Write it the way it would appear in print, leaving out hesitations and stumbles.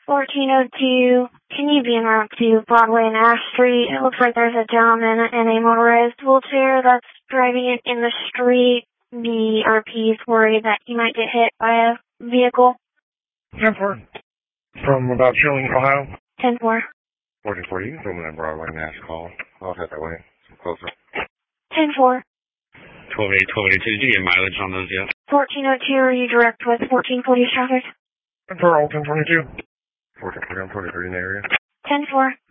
1402, can you be en route to Broadway and Ash Street? It looks like there's a gentleman in a motorized wheelchair that's driving it in the street. The RP is worried that he might get hit by a vehicle. 10-4. From about Shilling, Ohio. 10-4. 1440, from that Broadway and Ash call. I'll head that way. Closer. 10-4. 12-8, 12-82. Did you get mileage on those yet? 1402, are you direct with 1440 traffic? 10-4, all 1022. 1440, 43 in the area. 10-4.